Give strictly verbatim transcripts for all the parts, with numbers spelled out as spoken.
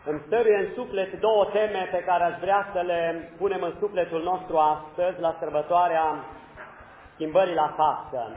Îmi stăruie în suflet două teme pe care aș vrea să le punem în sufletul nostru astăzi, la sărbătoarea schimbării la față.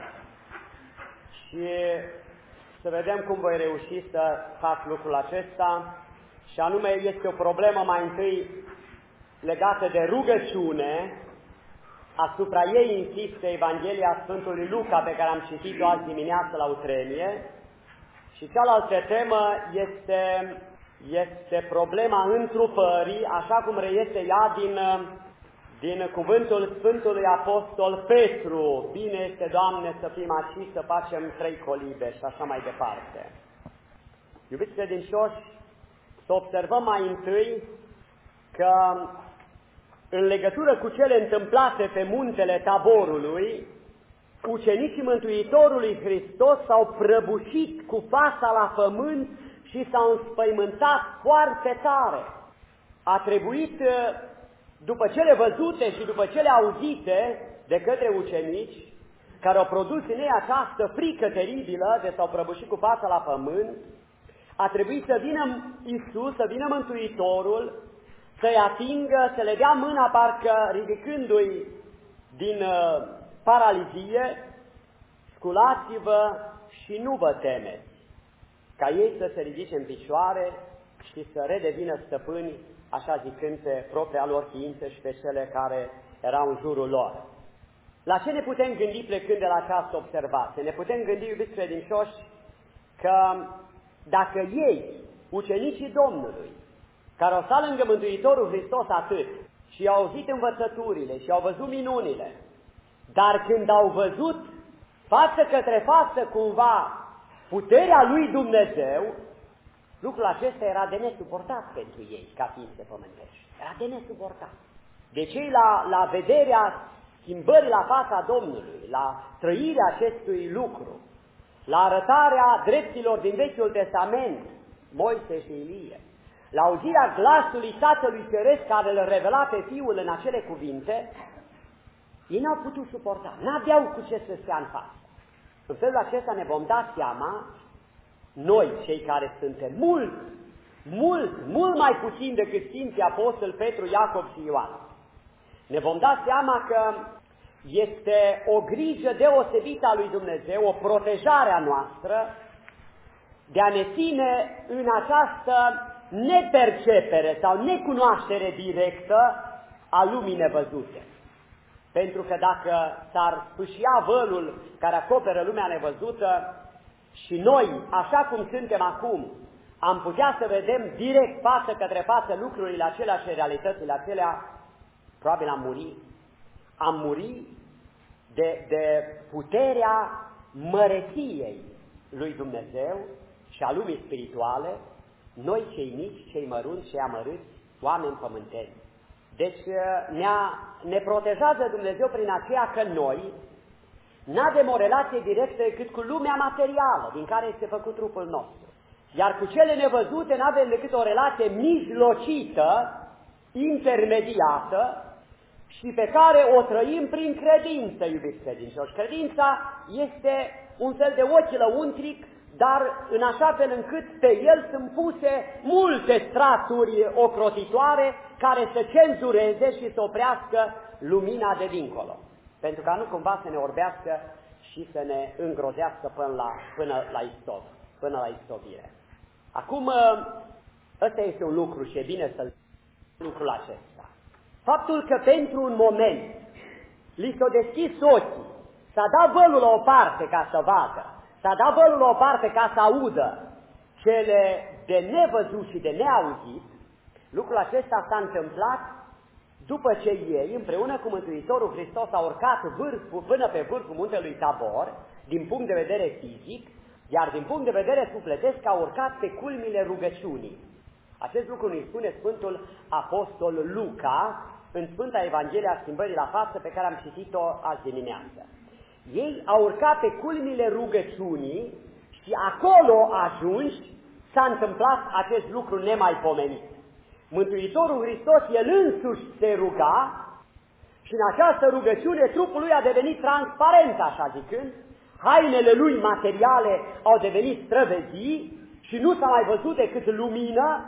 Și să vedem cum voi reuși să fac lucrul acesta. Și anume, este o problemă mai întâi legată de rugăciune. Asupra ei insistă Evanghelia Sfântului Luca, pe care am citit-o azi dimineață la Utrenie. Și cealaltă temă este, este problema întrupării, așa cum reiese ea din, din cuvântul Sfântului Apostol Petru. Bine este, Doamne, să fim aici, să facem trei colibe și așa mai departe. Iubiți credincioși, să observăm mai întâi că în legătură cu cele întâmplate pe muntele Taborului, ucenicii Mântuitorului Hristos s-au prăbușit cu fața la pământ și s-au înspăimântat foarte tare. A trebuit, după cele văzute și după cele auzite de către ucenici, care au produs în ei această frică teribilă de s-au prăbușit cu fața la pământ, a trebuit să vină Iisus, să vină Mântuitorul, să-i atingă, să le dea mâna, parcă ridicându-i din uh, paralizie: sculați-vă și nu vă temeți, ca ei să se ridice în picioare și să redevină stăpâni, așa zicând, pe propria lor ființă și pe cele care erau în jurul lor. La ce ne putem gândi plecând de la această observație? Ne putem gândi, iubiți credincioși, că dacă ei, ucenicii Domnului, care au stat lângă Mântuitorul Hristos atât și au auzit învățăturile și au văzut minunile, dar când au văzut față către față cumva puterea lui Dumnezeu, lucrul acesta era de nesuportat pentru ei ca ființe pământești. Era de nesuportat. Deci ei la, la vederea schimbării la fața Domnului, la trăirea acestui lucru, la arătarea dreptilor din Vechiul Testament, Moise și Ilie, la auzirea glasului Tatălui Ceresc care îl revela pe Fiul în acele cuvinte, ei n-au putut suporta, n-aveau cu ce să stea în față. În felul acesta ne vom da seama, noi, cei care suntem mult, mult, mult mai puțin decât Sfinții Apostoli Petru, Iacov și Ioan, ne vom da seama că este o grijă deosebită a lui Dumnezeu, o protejare a noastră, de a ne ține în această nepercepere sau necunoaștere directă a lumii nevăzute. Pentru că dacă s-ar spâșia vălul care acoperă lumea nevăzută și noi, așa cum suntem acum, am putea să vedem direct față către față lucrurile acelea și realitățile acelea, probabil am muri. Am muri de, de puterea măreției lui Dumnezeu și a lumii spirituale, noi cei mici, cei mărunți, cei amărâți, oameni pământeni. Deci ne, ne protejează Dumnezeu prin aceea că noi n-avem o relație directă decât cu lumea materială din care este făcut trupul nostru. Iar cu cele nevăzute n-avem decât o relație mijlocită, intermediată și pe care o trăim prin credință, iubiți credincioși. Credința este un fel de ochi lăuntric, dar în așa fel încât pe el sunt puse multe straturi ocrotitoare care să cenzureze și să oprească lumina de dincolo, pentru ca nu cumva să ne orbească și să ne îngrozească până la, până la istov, până la istovire. Acum, ăsta este un lucru și e bine să-l lucrul acesta. Faptul că pentru un moment li s-o deschis ochii, s-a dat vălul la o parte ca să vadă, s-a dat vălul la o parte ca să audă cele de nevăzut și de neauzit, lucrul acesta s-a întâmplat după ce ei, împreună cu Mântuitorul Hristos, au urcat vârful, până pe vârful muntelui Tabor, din punct de vedere fizic, iar din punct de vedere sufletesc au urcat pe culmile rugăciunii. Acest lucru ne spune Sfântul Apostol Luca în Sfânta Evanghelie a Schimbării la față, pe care am citit-o azi dimineață. Ei au urcat pe culmile rugăciunii și acolo ajunși s-a întâmplat acest lucru nemaipomenit. Mântuitorul Hristos, El însuși se ruga și în această rugăciune trupul Lui a devenit transparent, așa zicând, hainele Lui materiale au devenit străvezii și nu s-a mai văzut decât lumină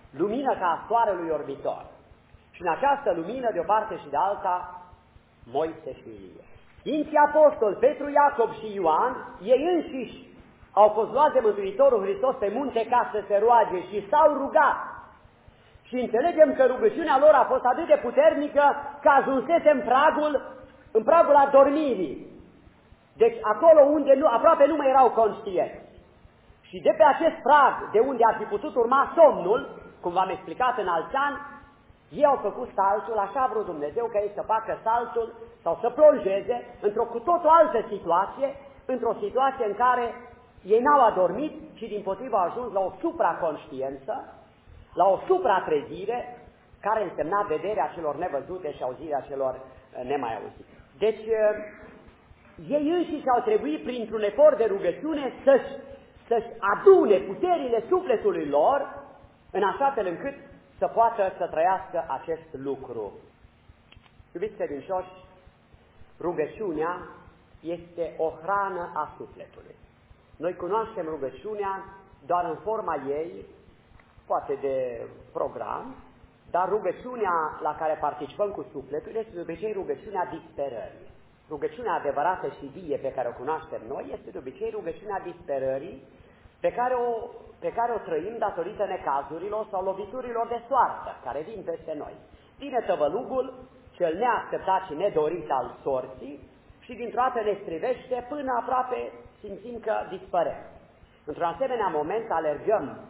lumină ca a soarelui orbitor. Și în această lumină, de o parte și de alta, Moise și Ilie. Sfinții apostoli Petru, Iacob și Ioan, ei înșiși au fost luați de Mântuitorul Hristos pe munte ca să se roage și s-au rugat. Și înțelegem că rugăciunea lor a fost atât de puternică că ajunsese în pragul, în pragul adormirii. Deci acolo unde nu, aproape nu mai erau conștienți. Și de pe acest prag, de unde ar fi putut urma somnul, cum v-am explicat în alți ani, ei au făcut saltul, așa a vrut Dumnezeu ca ei să facă saltul sau să plonjeze într-o cu totul altă situație, într-o situație în care ei n-au adormit, ci dimpotrivă au ajuns la o supraconștiență, la o supratrezire, care însemna vederea celor nevăzute și auzirea celor nemai auzite. Deci, ei înșiși au trebuit, printr-un efort de rugăciune, să-și, să-și adune puterile sufletului lor, în așa fel încât să poată să trăiască acest lucru. Iubiți credincioși, rugăciunea este o hrană a sufletului. Noi cunoaștem rugăciunea doar în forma ei, poate de program, dar rugăciunea la care participăm cu sufletul este de obicei rugăciunea disperării. Rugăciunea adevărată și vie pe care o cunoaștem noi este de obicei rugăciunea disperării pe care o, pe care o trăim datorită necazurilor sau loviturilor de soartă care vin peste noi. Vine tăvălugul, cel neașteptat și nedorit al sorții și dintr-o dată ne strivește până aproape simțim că dispărem. Într-un asemenea moment alergăm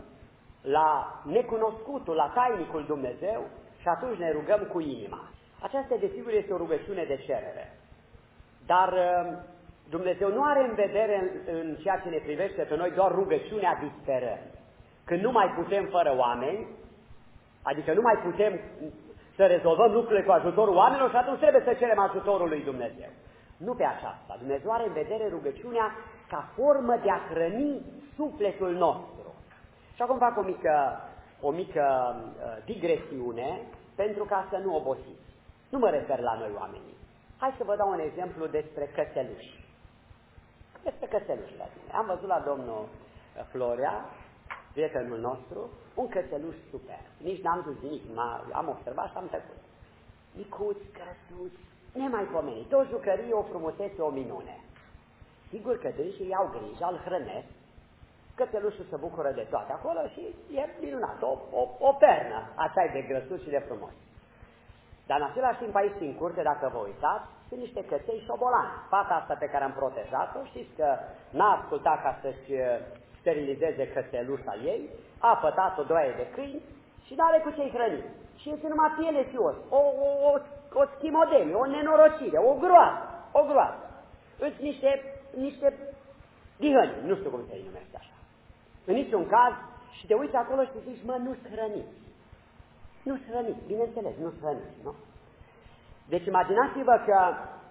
la necunoscutul, la tainicul Dumnezeu și atunci ne rugăm cu inima. Aceasta, desigur, este o rugăciune de cerere. Dar Dumnezeu nu are în vedere în, în ceea ce ne privește pe noi doar rugăciunea disperării. Când nu mai putem fără oameni, adică nu mai putem să rezolvăm lucrurile cu ajutorul oamenilor și atunci trebuie să cerem ajutorul lui Dumnezeu. Nu pe aceasta. Dumnezeu are în vedere rugăciunea ca formă de a hrăni sufletul nostru. Și acum fac o mică, o mică uh, digresiune pentru ca să nu obosiți. Nu mă refer la noi oamenii. Hai să vă dau un exemplu despre cățeluși. Despre cățeluși la tine. Am văzut la domnul Florea, prietenul nostru, un cățeluș super. Nici n-am zis nimic, am observat și am trecut. Micuți, grăsuți, nemaipomenit, o jucărie, o frumusețe, o minune. Sigur că dânsii iau grijă, îl hrănesc, cățelușul se bucură de toate acolo și e minunat, o, o, o pernă, așa e de grăsuț și de frumos. Dar în același timp aici în curte, dacă vă uitați, sunt niște căței șobolani. Fata asta pe care am protejat-o, știți că n-a ascultat ca să-și sterilizeze cățelușa ei, a pătat o droaie de câini și n-are cu ce-i hrăni. Și este numai piele și os, o, o, o, o schimodenie, o nenorocire, o groază, o groază. Îți niște, niște dihăni, nu știu cum se numește așa. În niciun caz, și te uiți acolo și te zici, mă, nu-s hrăniți. Nu-s hrăniți, bineînțeles, nu-s hrăniți, nu? Deci imaginați-vă că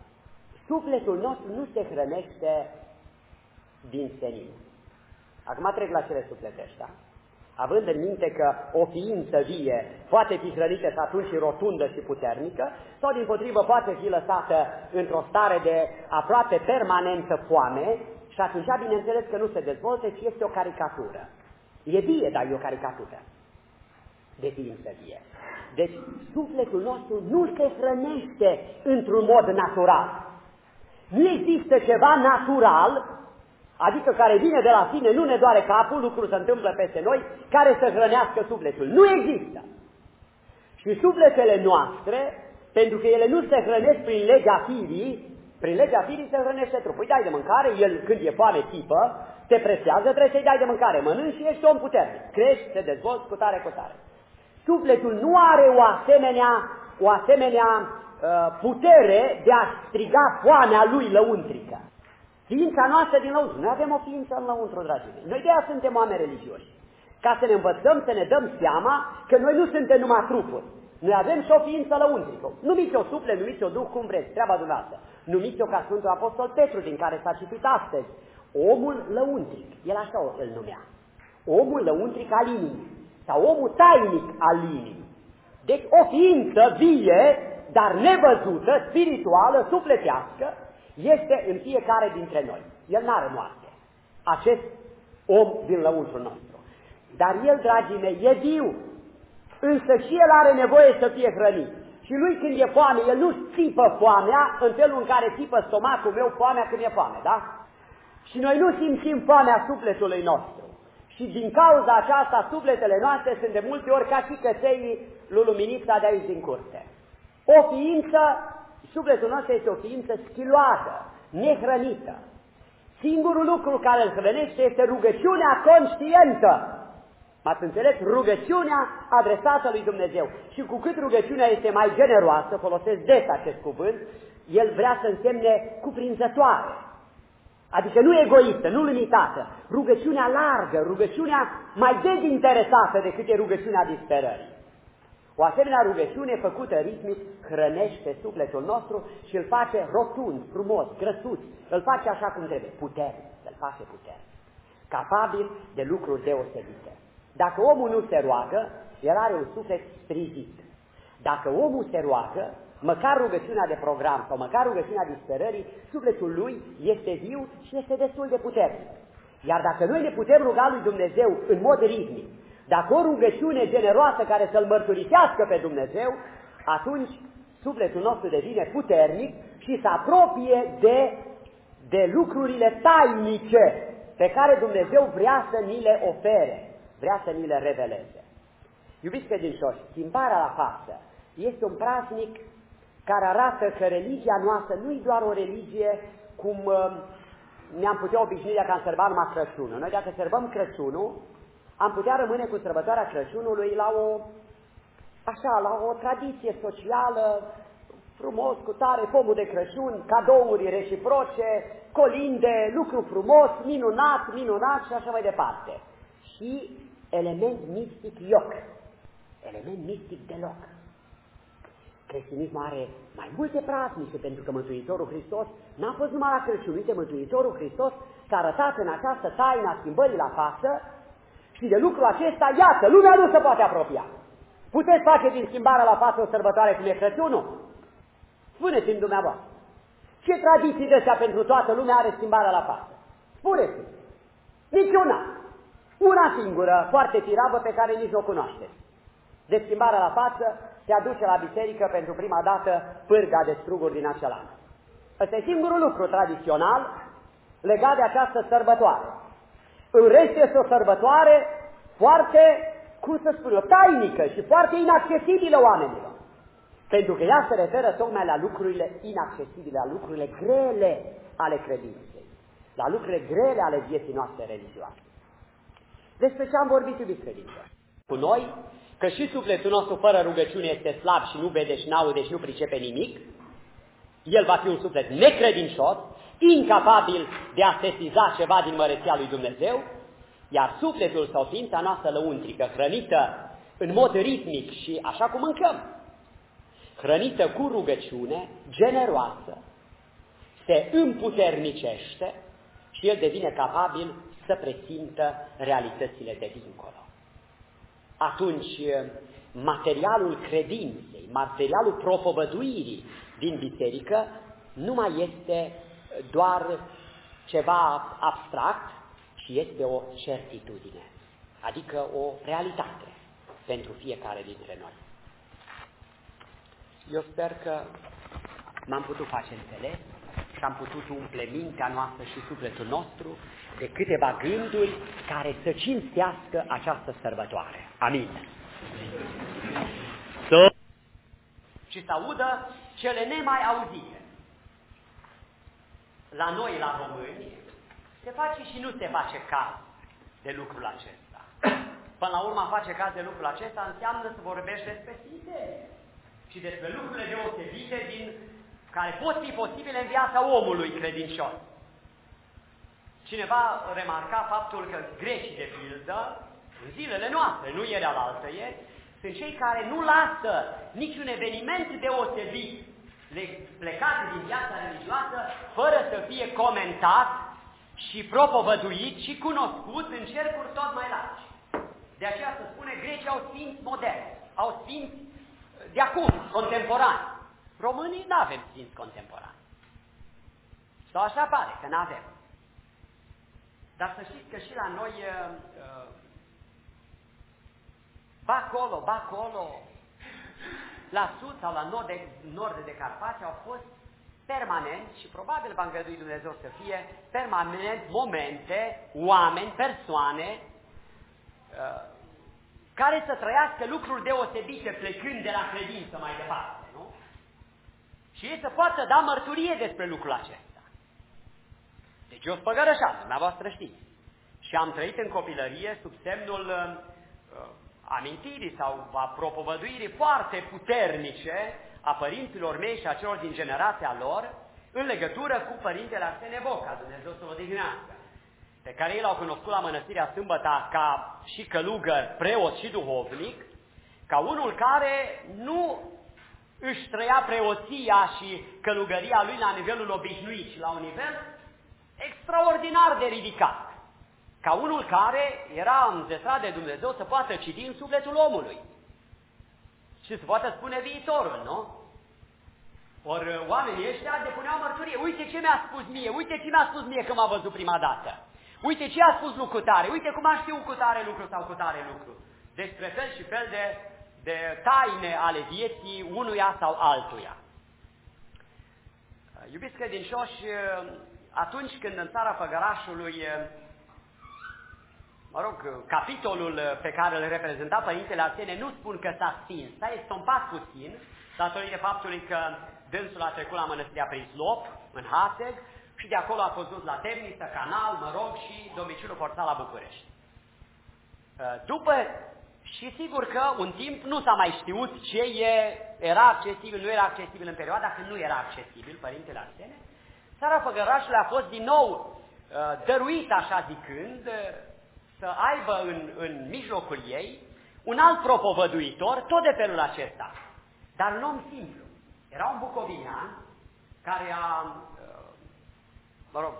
sufletul nostru nu se hrănește din senin. Acum trec la cele sufletești, da? Având în minte că o ființă vie poate fi hrănită și atunci rotundă și puternică, sau dimpotrivă poate fi lăsată într-o stare de aproape permanentă foame, și atunci bineînțeles că nu se dezvoltă, ci este o caricatură. E vie, dar e o caricatură de ființă vie. Deci sufletul nostru nu se hrănește într-un mod natural. Nu există ceva natural, adică care vine de la sine, nu ne doare capul, lucrul se întâmplă peste noi, care să hrănească sufletul. Nu există. Și sufletele noastre, pentru că ele nu se hrănesc prin legea firii, prin legea firii se hrănește trupul. Îi dai de mâncare, el când e foame țipă, te presează, trebuie să-i dai de mâncare. Mănânci și ești om puternic. Crești, te dezvolți cu tare, cu tare. Sufletul nu are o asemenea, o asemenea uh, putere de a striga foamea lui lăuntrică. Ființa noastră din lăuntru. Noi avem o ființă în lăuntru, dragii mei. Noi de aia suntem oameni religioși. Ca să ne învățăm, să ne dăm seama că noi nu suntem numai trupuri. Noi avem și o ființă lăuntrică. Numiți-o suflet, numiți-o duh, cum vreți, treaba dumneavoastră. Numiți-o ca Sfântul Apostol Petru, din care s-a citit astăzi. Omul lăuntric. El așa îl numea. Omul lăuntric al inimii. Sau omul tainic al inimii. Deci o ființă vie, dar nevăzută, spirituală, sufletească, este în fiecare dintre noi. El n-are moarte. Acest om din lăuntrul nostru. Dar el, dragii mei, e viu. însă și el are nevoie să fie hrănit. Și lui când e foame, el nu țipă foamea în felul în care țipă stomacul meu foamea când e foame, da? Și noi nu simțim foamea sufletului nostru. Și din cauza aceasta, sufletele noastre sunt de multe ori ca și căței lui Luminița de aici din curte. O ființă, sufletul nostru este o ființă schiloasă, nehrănită. Singurul lucru care îl hrănește este rugăciunea conștientă. M-ați înțeles? Rugăciunea adresată lui Dumnezeu. Și cu cât rugăciunea este mai generoasă, folosesc des acest cuvânt, el vrea să însemne cuprinzătoare. Adică nu egoistă, nu limitată. Rugăciunea largă, rugăciunea mai dezinteresată decât e rugăciunea disperării. O asemenea rugăciune făcută ritmic hrănește sufletul nostru și îl face rotund, frumos, grăsuț, îl face așa cum trebuie, puternic, îl face puternic, capabil de lucruri deosebite. Dacă omul nu se roagă, el are un suflet strizit. Dacă omul se roagă, măcar rugăciunea de program sau măcar rugăciunea disperării, sufletul lui este viu și este destul de puternic. Iar dacă noi ne putem ruga lui Dumnezeu în mod ritmic, dacă o rugăciune generoasă care să-L mărturisească pe Dumnezeu, atunci sufletul nostru devine puternic și se apropie de, de lucrurile tainice pe care Dumnezeu vrea să ni le ofere, vrea să ni le reveleze. Iubiți credincioși, schimbarea la față este un praznic care arată că religia noastră nu e doar o religie cum uh, ne-am putea obișnui dacă am sărbat numai Crăciunul. Noi dacă sărbăm Crăciunul, am putea rămâne cu sărbătoarea Crăciunului la o, așa, la o tradiție socială, frumos, cu tare, pomul de Crăciun, cadouri reciproce, colinde, lucru frumos, minunat, minunat și așa mai departe. Și element mistic ioc, element mistic deloc. Creștinismul are mai multe praznice, pentru că Mântuitorul Hristos n-a fost numai la Crăciun. Uite, Mântuitorul Hristos s-a arătat în această taină a schimbării la față și de lucrul acesta, iată, lumea nu se poate apropia. Puteți face din schimbarea la față o sărbătoare cum e Crăciunul? Spuneți-mi dumneavoastră. Ce tradiții de astea pentru toată lumea are schimbarea la față? Spuneți-mi. Niciuna. Una singură, foarte tirabă, pe care nici nu o cunoașteți. De schimbarea la față se aduce la biserică pentru prima dată pârga de struguri din acel an. Ăsta e singurul lucru tradițional legat de această sărbătoare. În rest este o sărbătoare foarte, cum să spun eu, tainică și foarte inaccesibilă oamenilor. Pentru că ea se referă tocmai la lucrurile inaccesibile, la lucrurile grele ale credinței, la lucrurile grele ale vieții noastre religioase. Despre ce am vorbit, iubiți credincioși? Cu noi, că și sufletul nostru fără rugăciune este slab și nu vede și n-aude și nu pricepe nimic, el va fi un suflet necredincios, incapabil de a sesiza ceva din măreția lui Dumnezeu, iar sufletul sau ființa noastră lăuntrică, hrănită în mod ritmic și așa cum mâncăm, hrănită cu rugăciune, generoasă, se împuternicește și el devine capabil să presimtă realitățile de dincolo. Atunci, materialul credinței, materialul propovăduirii din biserică nu mai este doar ceva abstract, ci este o certitudine, adică o realitate pentru fiecare dintre noi. Eu sper că m-am putut face înțeles și am putut umple mintea noastră și sufletul nostru de câteva gânduri care să cinstească această sărbătoare. Amin. Să... Și să audă cele nemai auzite. La noi, la români, se face și nu se face caz de lucrul acesta. Până la urmă, face caz de lucrul acesta înseamnă să vorbești despre sine și despre lucrurile deosebite din care pot fi posibile în viața omului credincios. Cineva remarca faptul că grecii, de pildă, în zilele noastre, nu ieri alaltă ieri, sunt cei care nu lasă niciun eveniment deosebit plecat din viața religioasă fără să fie comentat și propovăduit și cunoscut în cercuri tot mai largi. De aceea se spune, grecii au sfinți moderni, au sfinți de acum, contemporani. Românii nu avem sfinți contemporani. Sau așa pare că nu avem. Dar să știți că și la noi uh, ba acolo, ba acolo, la sud sau la nord de, nord de Carpați au fost permanent, și probabil va îngădui Dumnezeu să fie permanent, momente, oameni, persoane uh, care să trăiască lucruri deosebite plecând de la credință mai departe, nu? Și ei să poată da mărturie despre lucrul acesta. Deci eu spăgărășat, dumneavoastră știți. Și am trăit în copilărie sub semnul uh, amintirii sau a propovăduirii foarte puternice a părinților mei și a celor din generația lor în legătură cu Părintele Arsenie Boca, Dumnezeu să-l odihnească, pe care ei l-au cunoscut la Mănăstirea Sâmbăta ca și călugăr, preot și duhovnic, ca unul care nu își trăia preoția și călugăria lui la nivelul obișnuit, ci la un nivel extraordinar de ridicat. Ca unul care era înzestrat de Dumnezeu să poată citi în sufletul omului și să poată spune viitorul, nu? Ori oamenii ăștia depuneau mărturie. Uite ce mi-a spus mie, uite ce mi-a spus mie când m-a văzut prima dată. Uite ce a spus lucru cu tare, uite cum a știut cu tare lucru sau cu tare lucru. Despre fel și fel de, de taine ale vieții unuia sau altuia. Iubiți credincioși, atunci când în țara Făgărașului, mă rog, capitolul pe care îl reprezenta Părintele Arsenie, nu spun că s-a stins, s-a estompat puțin, datorită faptului că dânsul a trecut la Mănăstirea Prislop, în Haseg, și de acolo a fost dus la Temniță, Canal, mă rog, și domiciliul forțat la București. După, și sigur că un timp nu s-a mai știut ce e, era accesibil, nu era accesibil în perioada când nu era accesibil Părintele Arsenie, țara Făgărașului a fost din nou dăruit, așa zicând, să aibă în, în mijlocul ei un alt propovăduitor, tot de felul acesta, dar un om simplu. Era un bucovinean care a, mă rog,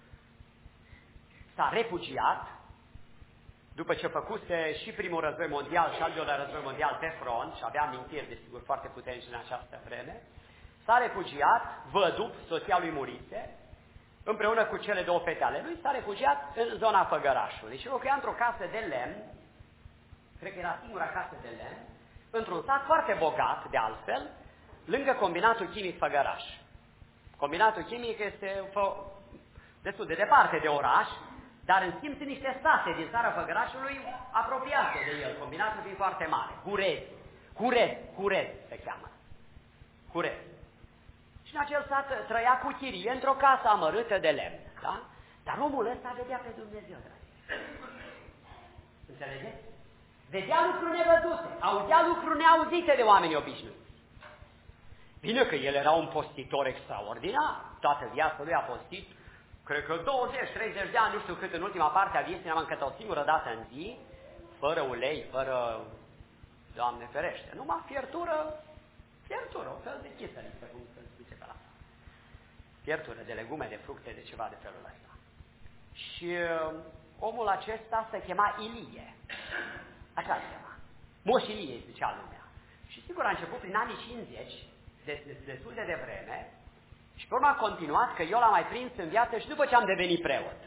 s-a refugiat după ce făcuse și primul război mondial și al doilea război mondial pe front și avea amintiri, desigur, foarte puternice în această vreme. S-a refugiat, văduv, soția lui murise, împreună cu cele două fete ale lui, s-a refugiat în zona Făgărașului și locuia într-o casă de lemn, cred că era singura casă de lemn, într-un sat foarte bogat, de altfel, lângă combinatul chimic Făgăraș. Combinatul chimic este destul de departe de oraș, dar în schimb sunt niște sate din țara Făgărașului apropiate de el, combinatul fiind foarte mare. Hurez, Hurez, Hurez se cheamă. Hurez. Și în acel sat trăia cu chirie într-o casă amărâtă de lemn, da? Dar omul ăsta vedea pe Dumnezeu, dragi. Înțelegeți? Vedea lucruri nevăzute, auzea lucruri neauzite de oameni obișnuiți. Bine că el era un postitor extraordinar, toată viața lui a postit, cred că douăzeci treizeci de ani, nu știu cât, în ultima parte a vieții ne-am încăt o singură dată în zi, fără ulei, fără, Doamne ferește, numai fiertură, fiertură, o fel de chisăriță, cum se zice pe la asta. Fiertură de legume, de fructe, de ceva de felul ăsta. Și uh, omul acesta se chema Ilie, așa se chema, Moș Ilie, zicea lumea. Și sigur a început prin anii cincizeci, destul de devreme, și pe urmă a continuat, că eu l-am mai prins în viață și după ce am devenit preot.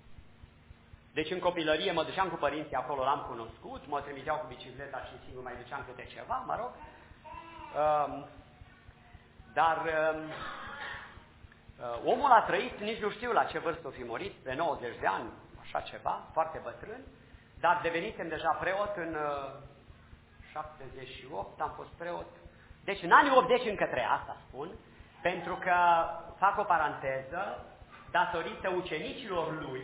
Deci în copilărie mă duceam cu părinții acolo, l-am cunoscut, mă trimiteau cu bicicleta și sigur mai duceam câte ceva, mă rog. Um, dar um, uh, omul a trăit, nici nu știu la ce vârstă o fi murit, pe nouăzeci de ani, așa ceva, foarte bătrân, dar devenisem deja preot în uh, șaptezeci și opt, am fost preot. Deci în anii optzeci încă trăia, asta spun, pentru că, fac o paranteză, datorită ucenicilor lui,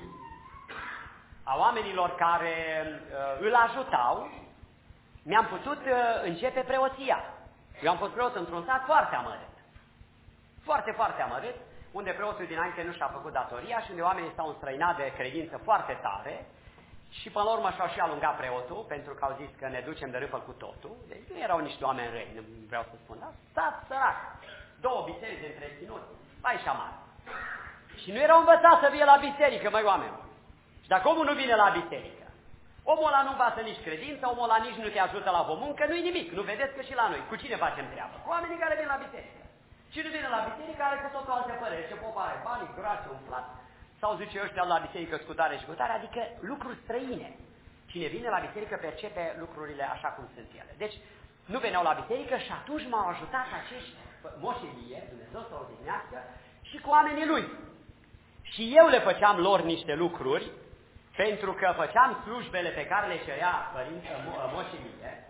a oamenilor care uh, îl ajutau, mi-am putut uh, începe preoția. Eu am fost preot într-un sat foarte amărât. Foarte, foarte amărât, unde preotul dinainte nu și-a făcut datoria și unde oamenii s-au înstrăinat de credință foarte tare și până la urmă și-au și alungat preotul, pentru că au zis că ne ducem de râpă cu totul. Deci nu erau niște oameni răi, nu vreau să spun, dar stat sărac. Două biserici de întreținut, mai și amar. Și nu erau învățați să vină la biserică, măi oameni. Și dacă omul nu vine la biserică, omul ăla nu învață nici credință, omul ăla nici nu te ajută la muncă, nu-i nimic. Nu vedeți că și la noi, cu cine facem treabă? Cu oamenii care vin la biserică. Cine vine la biserică are cu totul alte păreri. Ce popa are banii, groase, umflat, sau zice ăștia la biserică scutare și scutare, adică lucruri străine. Cine vine la biserică percepe lucrurile așa cum sunt ele. Deci, nu veneau la biserică și atunci m-au ajutat acești moși Ilie, Dumnezeu să o odihnească, și cu oamenii lui. Și eu le făceam lor niște lucruri, pentru că făceam slujbele pe care le cerea părinte, moși Ilie,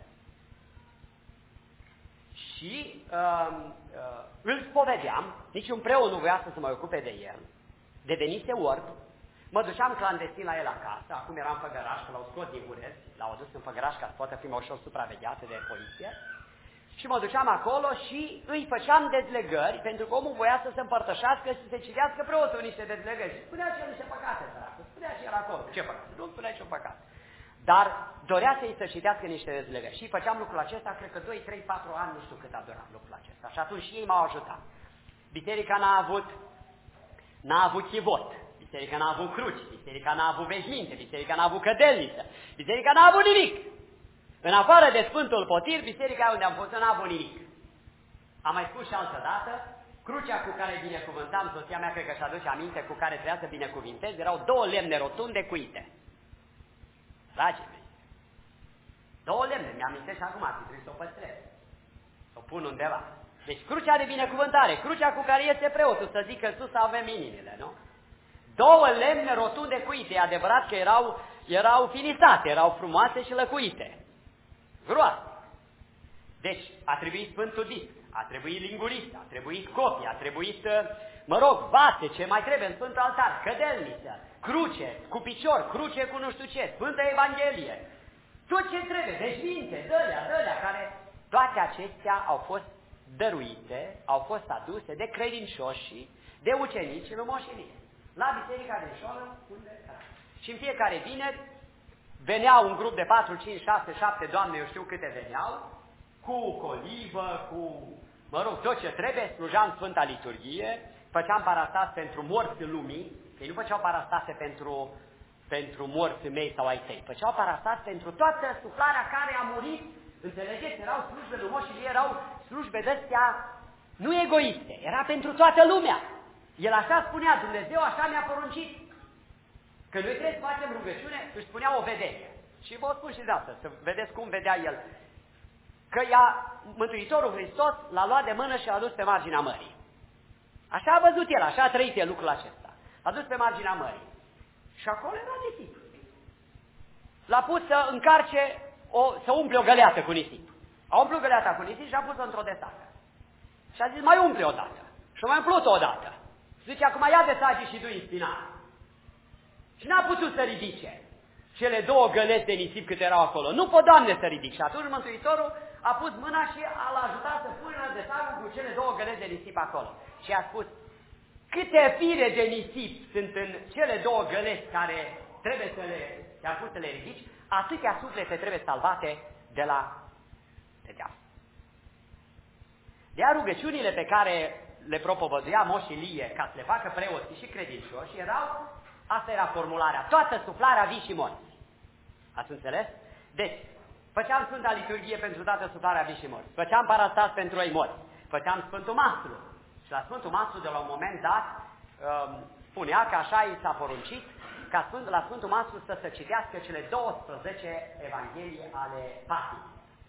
și uh, uh, îl spovedeam, niciun preot nu voia să se mai ocupe de el, devenise orb, mă duceam clandestin la el acasă, acum eram în Făgăraș, că l-au scos din Burez, l-au adus în Făgăraș ca să poată fi mai ușor supravegheată de poliție, și mă duceam acolo și îi făceam dezlegări, pentru că omul voia să se împărtășească și să se citească preotul niște dezlegări. Și spunea și el niște păcate, săracul, spunea și el acolo, ce păcate? Nu spunea niciun păcat. Dar dorea să-i să citească niște dezlegări. Și făceam lucrul acesta, cred că doi, trei, patru ani, nu știu cât a durat lucrul acesta. Și atunci și ei m-au ajutat. Biserica n-a avut, n-a avut chivot, biserica n-a avut cruci, biserica n-a avut veșminte, biserica n-a avut cădelniță, biserica n-a avut nimic. În afară de Sfântul Potir, biserica unde am fost n-a avut nimic. Am mai spus și altă dată, crucea cu care binecuvântam, soția mea cred că și aduce aminte, cu care trebuia să binecuvintez, erau două lemne rotunde cuite. Dragii mei, două lemne, mi-amintesc și acum, ar fi trebuit să o păstrez, să o pun undeva. Deci crucea de binecuvântare, crucea cu care este preotul, să zică sus avem inimile, nu? Două lemne rotunde cuite, e adevărat că erau, erau finisate, erau frumoase și lăcuite. Groase. Deci, a trebuit Sfântul Disc, a trebuit lingurist, a trebuit copii, a trebuit, mă rog, vase, ce mai trebuie în Sfântul Altar, cădelniță, cruce, cu picior, cruce cu nu știu ce, Sfântă Evanghelie, tot ce trebuie, veșminte, dălea, dălea, care, toate acestea au fost dăruite, au fost aduse de credincioși, de ucenici în moșilie, la Biserica din Șolă, unde era. Și în fiecare vineri veneau un grup de patru, cinci, șase, șapte doamne, eu știu câte veneau, cu colivă, cu, mă rog, tot ce trebuie, slujam Sfânta Liturghie, făceam parastas pentru morți lumii, că ei nu făceau parastase pentru, pentru morți mei sau ai tăi, făceau parastas pentru toată suflarea care a murit, înțelegeți, erau slujbe lumoși și erau slujbe de-astea nu egoiste, era pentru toată lumea. El așa spunea, Dumnezeu așa mi-a poruncit. Că noi trebuie să facem rugăciune, își spunea o vedenie. Și vă spun și de asta, să vedeți cum vedea el. Că ea, Mântuitorul Hristos l-a luat de mână și l-a dus pe marginea mării. Așa a văzut el, așa a trăit el lucrul acesta. L-a dus pe marginea mării. Și acolo era nisip. L-a pus să încarce, o, să umple o găleată cu nisip. A umplut găleata cu nisip și a pus-o într-o desacă. Și a zis, mai umple o dată. Și a mai umplut o dată. Zice, acum ia de sagi și du-i în spinat. Și n-a putut să ridice cele două găleți de nisip câte erau acolo. Nu pot, Doamne, să ridic. Și atunci Mântuitorul a pus mâna și l-a ajutat să pună de sagul cu cele două găleți de nisip acolo. Și a spus, câte fire de nisip sunt în cele două găleți care trebuie să le, te-am pus să le ridici, atâtea suflete trebuie salvate de la pedeapsă. De-aia rugăciunile pe care le propovăduia Moș Ilie ca să le facă preoții și credincioși erau, asta era formularea, toată suflarea vii și morți. Ați înțeles? Deci, făceam Sfânta Liturghie pentru toată suflarea vii și morți, făceam parastas pentru ei morți, făceam Sfântul Mastru. Și la Sfântul Mastru, de la un moment dat, spunea că așa i s-a poruncit ca la Sfântul Mastru să se citească cele douăsprezece Evanghelii ale Patimii.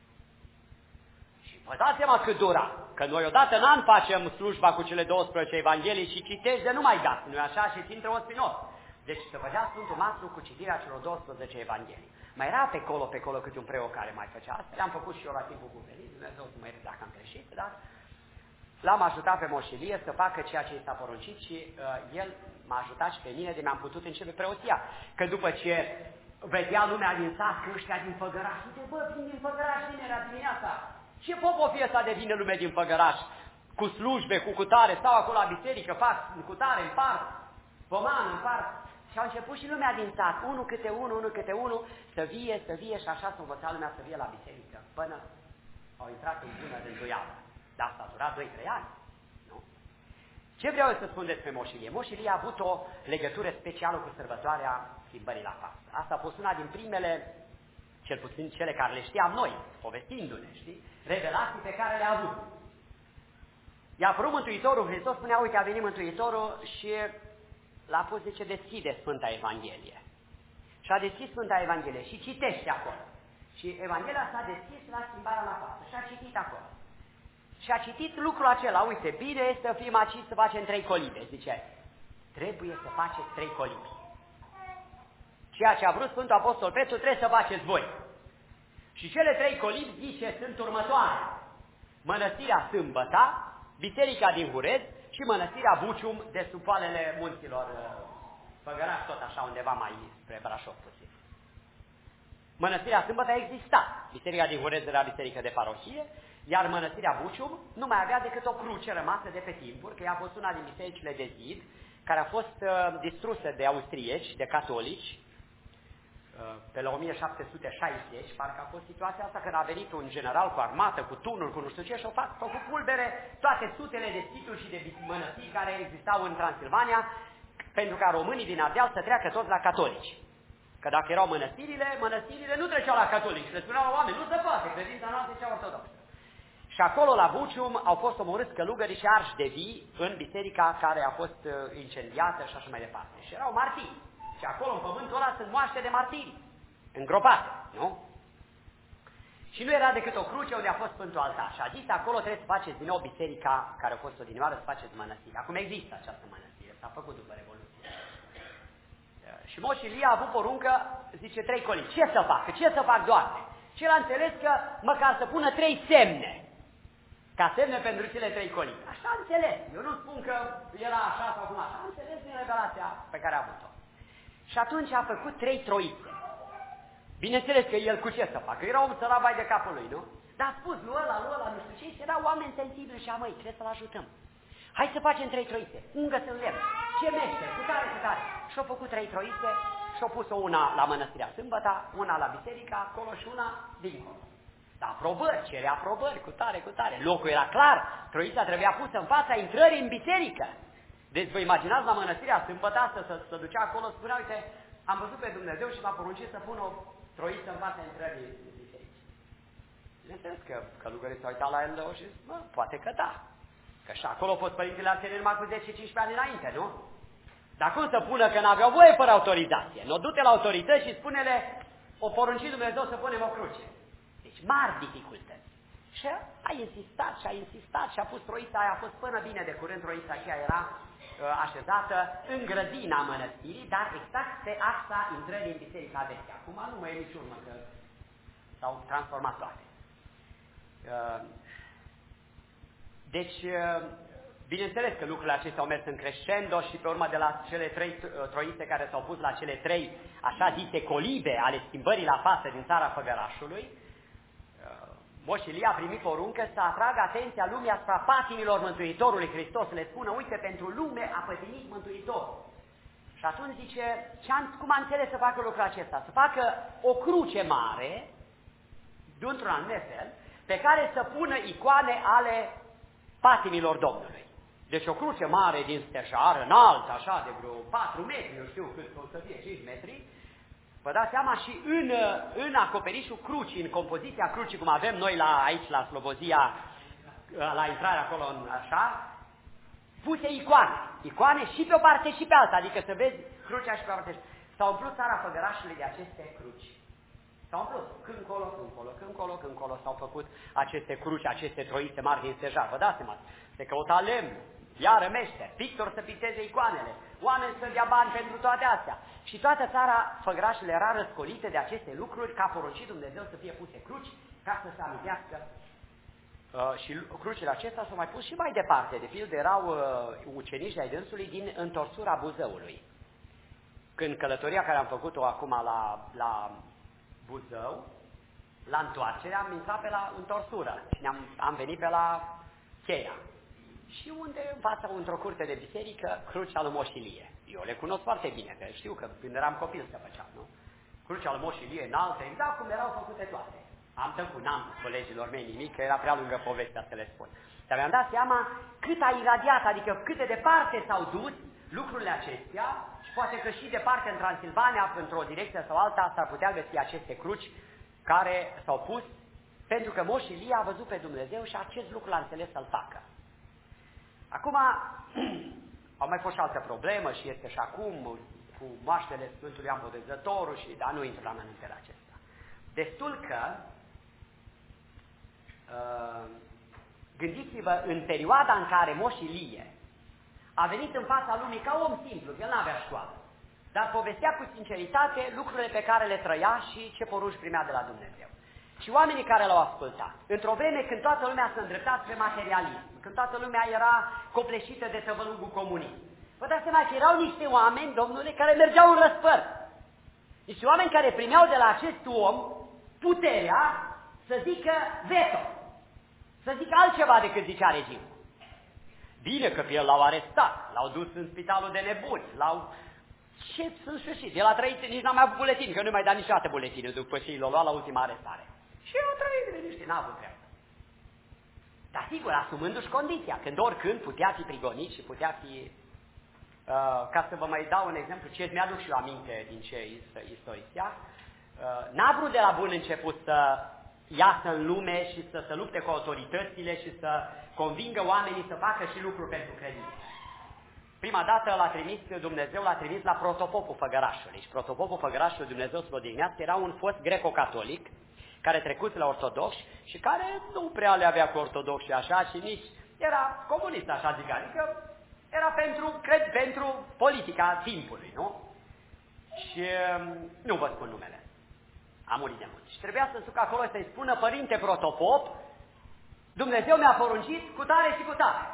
Vă dați seama cât dura, că noi odată în an facem slujba cu cele douăsprezece Evanghelii și citești de nu mai dați, nu-i așa? Și țin într-o spinos. Deci se făcea Sfântul Mastru cu citirea celor douăsprezece Evanghelii. Mai era pe colo, pe colo câte un preot care mai făcea asta, le-am făcut și eu la timpul cuvenit, Dumnezeu să mă ierte dacă am greșit, dar l-am ajutat pe Moș Ilie să facă ceea ce i s-a poruncit și uh, el m-a ajutat și pe mine de mi-am putut începe preoția. Că după ce vedea lumea din sat, că ăștia din Făgăraș, uite bă, vin din Făgăraș vinerea dimineața. Ce pop o fie să devine lume din Făgăraș? Cu slujbe, cu cutare, stau acolo la biserică, fac cutare, împart, pomană, împart. Și au început și lumea din sat, unul câte unul, unul câte unul, să vie, să vie și așa să învăța lumea să vie la biserică. Până au intrat în bună de îndoială. Dar asta a durat doi trei ani. Nu? Ce vreau să spun despre Moș Ilie? Moș Ilie a avut o legătură specială cu sărbătoarea Schimbării la Paște. Asta a fost una din primele, cel puțin cele care le știam noi, povestindu-ne, știi? Revelații pe care le-a avut. I-a apărut Mântuitorul Hristos, spunea, uite, a venit Mântuitorul și l-a pus, zice, deschide Sfânta Evanghelie. și a deschis Sfânta Evanghelie și citește acolo. Și Evanghelia s-a deschis la schimbarea la față și a citit acolo. Și a citit lucrul acela, uite, bine este să fim aici să facem trei colibe, zice, trebuie să faceți trei colibi. Ceea ce a vrut Sfântul Apostol Petru trebuie să faceți voi. Și cele trei colibi, zice, sunt următoare. Mănăstirea Sâmbăta, Biserica din Hured și Mănăstirea Bucium de sub poalele munților Făgăraș, tot așa undeva mai spre Brașov puțin. Mănăstirea Sâmbăta exista. Biserica din Hured era biserică de parohie, iar Mănăstirea Bucium nu mai avea decât o cruce rămasă de pe timpuri, că ea a fost una din bisericile de zid, care a fost uh, distrusă de austrieci, de catolici, uh, pe la o mie șapte sute șaizeci, parcă a fost situația asta când a venit un general cu armată, cu tunuri, cu nu știu ce, și au făcut pulbere toate sutele de situri și de mănăstiri care existau în Transilvania, pentru ca românii din Ardeal să treacă toți la catolici. Că dacă erau mănăstirile, mănăstirile nu treceau la catolici. Le spuneau la oameni, nu se poate, credința noastră cea ortodoxă. Și acolo, la Bucium, au fost omorâți călugării și arși de vii în biserica care a fost incendiată și așa mai departe. Și erau martiri. Și acolo, în pământul ăla, sunt moaște de martiri. Îngropate, nu? Și nu era decât o cruce unde a fost Sfântul Altar. Și a zis, acolo trebuie să faceți din nou biserica care a fost odinioară, să faceți mănăstire. Acum există această mănăstire, s-a făcut după Revoluție. Și Moș Ilie a avut poruncă, zice, trei colibi. Ce să facă? Ce să fac, Doamne? Și el a înțeles că măcar să pună trei semne. Ca semne pentru cele trei colibi. Așa a înțeles. Eu nu spun că era așa sau cum așa. A înțeles din revelația pe care a avut-o. Și atunci a făcut trei troițe. Bineînțeles că el cu ce să facă? Era om sărac vai de capul lui, nu? Dar a spus lui ăla, lui ăla, nu știu ce, și erau oameni sensibili și a măi, trebuie să-l ajutăm. Hai să facem trei troițe. Ungă-ți în lemn. Ce meșter, cu tare, cu tare. Și-au făcut trei troițe și-au pus-o una la Mănăstirea Sâmbăta, una la biserica acolo și una dincolo. Da, aprobări, cere aprobări, cu tare, cu tare. Locul era clar, troița trebuia pusă în fața intrării în biserică. Deci vă imaginați la Mănăstirea Sâmbăta să se să ducea acolo, spunea, uite, am văzut pe Dumnezeu și m-a poruncit să pun o troiță în fața intrării în biserică. Bineînțeles că călugării s-au uitat la el și zis, mă, poate că da. Că și acolo a fost părintele Arsenie numai cu zece cincisprezece ani înainte, nu? Dar cum să pună că n-aveau voie fără autorizație? Nu, du-te la autorități și spune-le, o poruncit Dumnezeu să punem o cruce. Deci mari dificultăți. Și a insistat și a insistat și a pus troița aia, a fost până bine de curând troița aceea era uh, așezată în grădina mănăstirii, dar exact pe axa intrării în biserica veche. Acum nu mai e nici urmă că s-au transformat toate. Uh, deci, uh, bineînțeles că lucrurile acestea au mers în crescendo și pe urmă de la cele trei troițe care s-au pus la cele trei așa zise colibe ale schimbării la față din țara Făgărașului, Moș Ilie a primit poruncă să atragă atenția lumii asupra patimilor Mântuitorului Hristos, să le spună, uite, pentru lume a pătimit Mântuitorul. Și atunci zice, cum a înțeles să facă lucrul acesta? Să facă o cruce mare, dintr-un anumit fel, pe care să pună icoane ale patimilor Domnului. Deci o cruce mare din stejar, înaltă, așa, de vreo patru metri, nu știu cât o să fie, cinci metri, vă dați seama și în, în acoperișul crucii, în compoziția crucii, cum avem noi la, aici la Slobozia, la intrarea acolo, în, așa, puse icoane. Icoane și pe o parte și pe alta, adică să vezi crucea și pe o parte. S-au umplut țara Făgărașului de aceste cruci. S-au umplut când colo, când colo, când colo, când colo s-au făcut aceste cruci, aceste troițe mari din stejar. Vă dați seama, se căuta lemn, iară meșter, pictor să picteze icoanele, oameni să dea bani pentru toate astea. Și toată țara Făgărașului era răscolită de aceste lucruri, ca poruncit Dumnezeu să fie puse cruci, ca să se amintească. Uh, și crucile acestea s-au mai pus și mai departe. De pildă erau uh, ucenici ai dânsului din întorsura Buzăului. Când călătoria care am făcut-o acum la, la Buzău, la întoarcere, am intrat pe la întorsură și am, am venit pe la Cheia. Și unde, în fața într-o curte de biserică, crucea lui Moș Ilie. Eu le cunosc foarte bine, că știu că când eram copil se făceam, nu? Crucea lui Moș Ilie înaltă, exact cum erau făcute toate. Am tăcut, n-am colegilor mei nimic, că era prea lungă povestea să le spun. Dar mi-am dat seama cât a iradiat, adică cât de departe s-au dus lucrurile acestea și poate că și departe în Transilvania, într-o direcție sau alta, s-ar putea găsi aceste cruci care s-au pus pentru că Moș Ilie a văzut pe Dumnezeu și acest lucru l-a înțeles să-l facă. Acum, au mai fost și altă problemă și este și acum cu cu moaștele Sfântului Ioan Botezătorul, și, dar nu intru la amănuntele acesta. Destul că, uh, gândiți-vă, în perioada în care Moș Ilie a venit în fața lumii ca om simplu, el n-avea școală, dar povestea cu sinceritate lucrurile pe care le trăia și ce porunci primea de la Dumnezeu. Și oamenii care l-au ascultat, într-o vreme când toată lumea s-a îndreptat spre materialism, când toată lumea era copleșită de tăvălugul comunism, vă dați seama că erau niște oameni, domnule, care mergeau în răspăr. Niște oameni care primeau de la acest om puterea să zică veto, să zică altceva decât zicea regimul. Bine că pe el l-au arestat, l-au dus în spitalul de nebuni, l-au... Ce în sfârșit? El a trăit, nici n-a mai avut buletin, că nu mai dat niciodată buletine după ce l-a luat la ultima arestare. Și eu a trăit, liniște, n-a avut treabă. Dar sigur, asumându-și condiția, când oricând putea fi prigonit și putea fi... Uh, ca să vă mai dau un exemplu, ce mi-aduc și eu aminte din ce istorisea, uh, n-a vrut de la bun început să iasă în lume și să se lupte cu autoritățile și să convingă oamenii să facă și lucruri pentru credință. Prima dată l-a trimis Dumnezeu, l-a trimis la protopopul Făgărașului. Și protopopul Făgărașului, Dumnezeu să-l odihnească, era un fost greco-catolic care trecuse la ortodoxi și care nu prea le avea cu ortodoxi așa și nici era comunist, așa zic, adică era pentru, cred, pentru politica timpului, nu? Și nu vă spun numele. A murit de mult. Și trebuia să suc acolo să-i spună, părinte protopop, Dumnezeu mi-a poruncit cu tare și cu tare.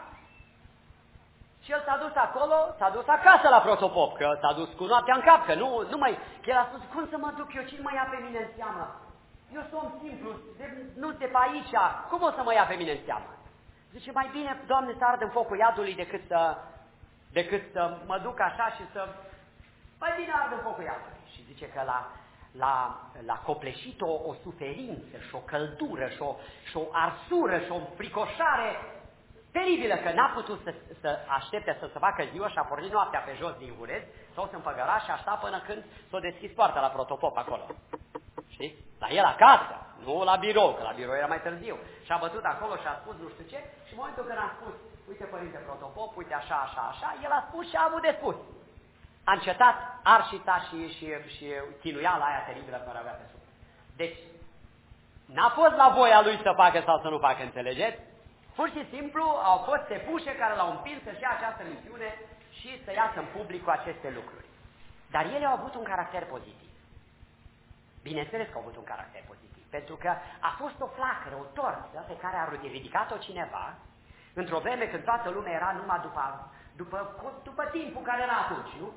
Și el s-a dus acolo, s-a dus acasă la protopop, că s-a dus cu noaptea în cap, că nu, nu mai... El a spus, cum să mă duc eu, cine mă ia pe mine în seamă? Eu sunt simplu, de, nu de pe aici, cum o să mă ia pe mine în seamă? Zice, mai bine, Doamne, să ard în focul iadului decât să, decât să mă duc așa și să... Mai bine ard în focul iadului. Și zice că la... L-a, l-a copleșit o, o suferință și o căldură și o, și o arsură și o fricoșare teribilă, că n-a putut să, să aștepte să se facă ziua și a pornit noaptea pe jos din Urez, sau să împăgăra și așa până când s-a deschis poarta la protopop acolo. Știți? La el acasă, nu la birou, că la birou era mai târziu. Și a bătut acolo și a spus nu știu ce și în momentul când a spus, uite părinte protopop, uite așa, așa, așa, el a spus și a avut de spus. A încetat arșita și, și, și chinuiala aia teribilă care avea pe sub. Deci, n-a fost la voia lui să facă sau să nu facă, înțelegeți? Pur și simplu au fost tepușe care l-au împins să-și ia această misiune și să iasă în public cu aceste lucruri. Dar ele au avut un caracter pozitiv. Bineînțeles că au avut un caracter pozitiv, pentru că a fost o flacără, o torță pe care a ridicat-o cineva, într-o vreme când toată lumea era numai după, după, după timpul care era atunci, nu?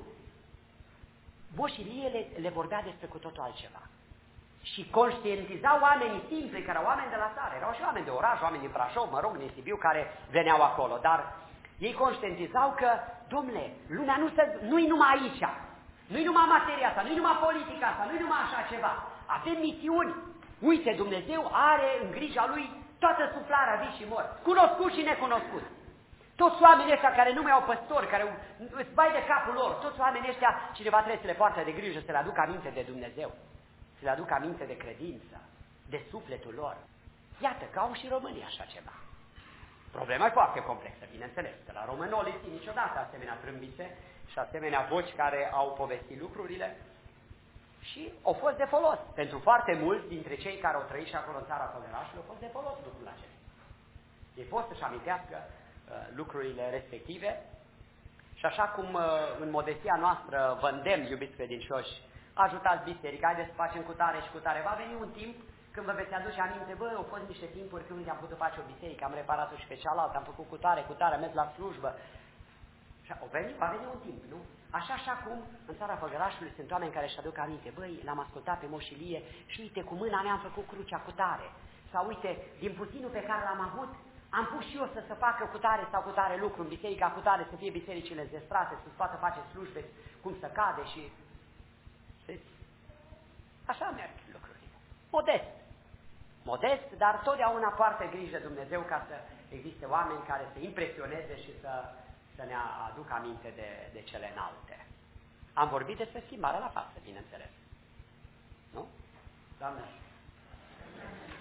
Moș Ilie le, le vorbea despre cu totul altceva. Și conștientizau oamenii simpli, care erau oameni de la țară, erau și oameni de oraș, oameni din Brașov, mă rog, din Sibiu, care veneau acolo, dar ei conștientizau că, domnule, lumea nu se, nu-i numai aici, nu-i numai materia asta, nu-i numai politica asta, nu-i numai așa ceva. Avem misiuni. Uite, Dumnezeu are în grija Lui toată suflarea vii și mor, cunoscut și necunoscut. Toți oamenii ăștia care nu mai au păstori, care îți bai de capul lor, toți oamenii ăștia, cineva trebuie să le poartă de grijă, să le aducă aminte de Dumnezeu, să le aducă aminte de credință, de sufletul lor. Iată că au și românii așa ceva. Problema e foarte complexă, bineînțeles, că la români nu au lipsit niciodată asemenea trâmbițe și asemenea voci care au povestit lucrurile și au fost de folos. Pentru foarte mulți dintre cei care au trăit și acolo în țara Făgărașului au fost de folos lucrurile acestea. Ei pot să-și amintească lucrurile respective și așa cum în modestia noastră vă îndemn, iubiți credincioși, ajutați biserica, haideți să facem cu tare și cu tare. Va veni un timp când vă veți aduce aminte, bă, au fost niște timpuri când am putut face o biserică, am reparat-o și pe cealaltă, am făcut cu tare, cu tare, am mers la slujbă. Și o veni, va veni un timp, nu? Așa, așa cum în țara Făgărașului sunt oameni care își aduc aminte, băi, l-am ascultat pe Moș Ilie și uite, cu mâna mea am făcut crucea cu tare. Sau uite, din puținul pe care l-am avut, am pus și eu să se facă cu tare sau cu tare lucru în biserica cu tare, să fie bisericile zestrate, să-ți poată face slujbe cum să cade și... Știți? Așa merg lucrurile. Modest. Modest, dar totdeauna poartă grijă Dumnezeu ca să existe oameni care să impresioneze și să, să ne aducă aminte de, de cele înalte. Am vorbit despre schimbarea la față, bineînțeles. Nu? Doamne?